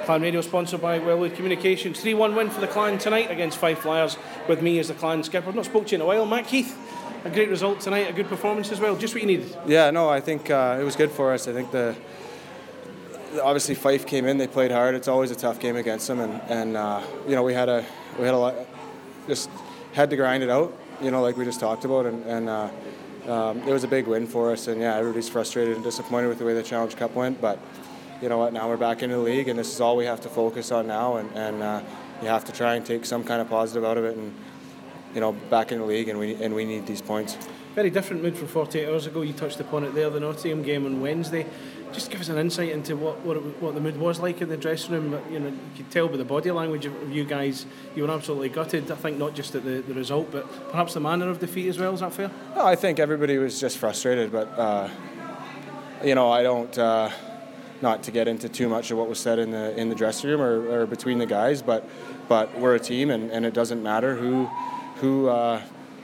Clan Radio sponsored by Wellwood Communications. 3-1 win for the Clan tonight against Fife Flyers, with me as the Clan skipper. I've not spoke to you in a while. Matt Keith, a great result tonight, a good performance as well, just what you needed. Yeah, no, I think it was good for us. I think obviously Fife came in, they played hard. It's always a tough game against them, and we had a lot, just had to grind it out, like we just talked about, and it was a big win for us. And yeah, everybody's frustrated and disappointed with the way the Challenge Cup went, but you know what, now we're back into the league, and this is all we have to focus on now, and you have to try and take some kind of positive out of it, and back in the league, and we need these points. Very different mood from 48 hours ago. You touched upon it there, the Nottingham game on Wednesday. Just give us an insight into what the mood was like in the dressing room. You could tell by the body language of you guys, you were absolutely gutted. I think not just at the result, but perhaps the manner of defeat as well. Is that fair? No, I think everybody was just frustrated, but I don't. Not to get into too much of what was said in the dressing room or between the guys, but we're a team, and it doesn't matter who's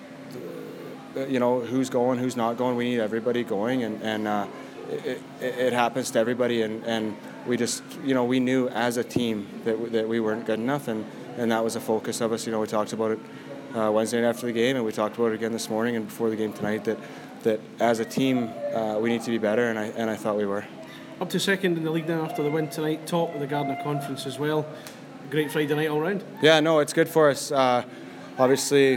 going, who's not going. We need everybody going, and it happens to everybody, and we just we knew as a team that we weren't good enough, and that was a focus of us. We talked about it Wednesday night after the game, and we talked about it again this morning and before the game tonight, that as a team we need to be better, and I thought we were. Up to second in the league now after the win tonight, top of the Gardner Conference as well. Great Friday night all round. Yeah, no, it's good for us. Obviously,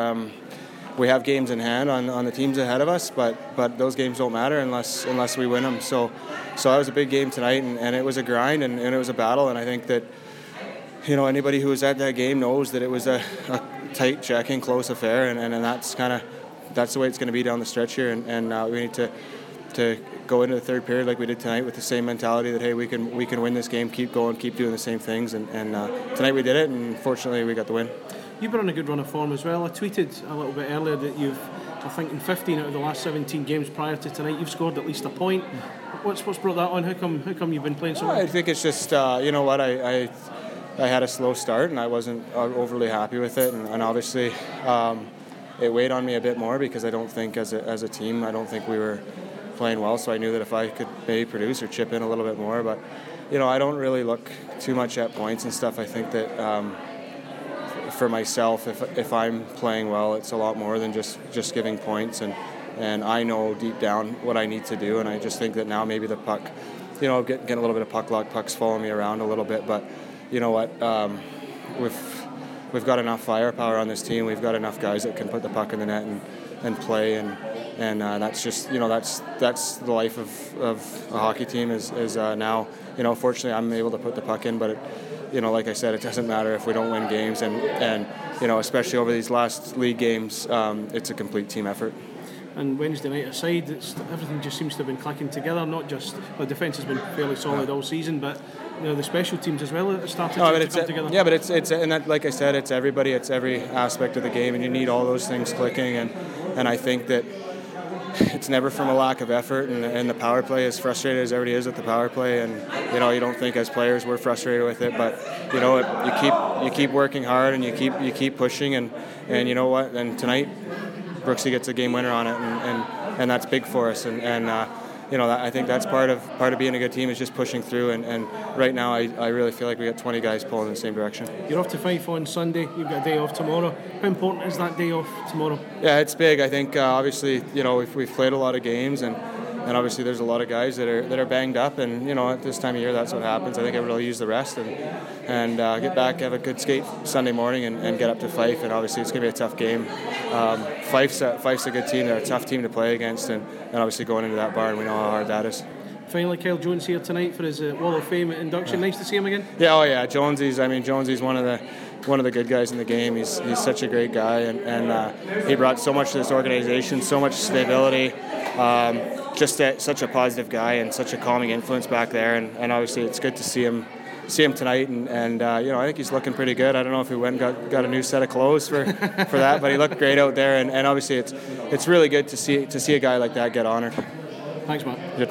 we have games in hand on the teams ahead of us, but those games don't matter unless we win them. So that was a big game tonight, and it was a grind, and it was a battle, and I think that anybody who was at that game knows that it was a tight, checking, close affair, and that's the way it's going to be down the stretch here, and we need to go into the third period like we did tonight with the same mentality that, hey, we can win this game, keep going, keep doing the same things, and tonight we did it, and fortunately we got the win. You've been on a good run of form as well. I tweeted a little bit earlier that you've, I think in 15 out of the last 17 games prior to tonight, you've scored at least a point. What's brought that on? How come you've been playing so well? I think it's just, I had a slow start, and I wasn't overly happy with it, and obviously it weighed on me a bit more because I don't think as a team, I don't think we were playing well, so I knew that if I could maybe produce or chip in a little bit more, but I don't really look too much at points and stuff. I think that for myself, if I'm playing well, it's a lot more than just giving points, and I know deep down what I need to do, and I just think that now maybe the puck, getting a little bit of puck luck, puck's following me around a little bit, but you know what, we've got enough firepower on this team. We've got enough guys that can put the puck in the net and play, and that's just that's the life of a hockey team is now. Fortunately I'm able to put the puck in, but like I said, it doesn't matter if we don't win games, and especially over these last league games, it's a complete team effort. And Wednesday night aside, everything just seems to have been clicking together. Not just the defence has been fairly solid all season, but the special teams as well are starting to come together. Yeah, but it's and that, like I said, it's everybody, it's every aspect of the game, and you need all those things clicking. And I think that it's never from a lack of effort, and the power play, as frustrated as everybody is at the power play, and you don't think as players we're frustrated with it, but you keep working hard, and you keep pushing, and you know what? And tonight, Brooksy gets a game winner on it, and that's big for us, and I think that's part of being a good team is just pushing through, and right now I really feel like we got 20 guys pulling in the same direction. You're off to Fife on Sunday. You've got a day off tomorrow. How important is that day off tomorrow? Yeah, it's big. I think obviously we've played a lot of games, and obviously there's a lot of guys that are banged up, and at this time of year that's what happens. I think everybody will use the rest and get back, have a good skate Sunday morning, and get up to Fife. And obviously it's going to be a tough game. Fife's a good team. They're a tough team to play against, and obviously going into that barn, we know how hard that is. Finally, Kyle Jones here tonight for his Wall of Fame induction. Nice to see him again. Yeah, Jonesy's one of the good guys in the game. He's such a great guy, and he brought so much to this organization, so much stability. Just such a positive guy and such a calming influence back there, and obviously it's good to see him tonight, and I think he's looking pretty good. I don't know if he went and got a new set of clothes for that, but he looked great out there, and obviously it's really good to see a guy like that get honored. Thanks, Matt.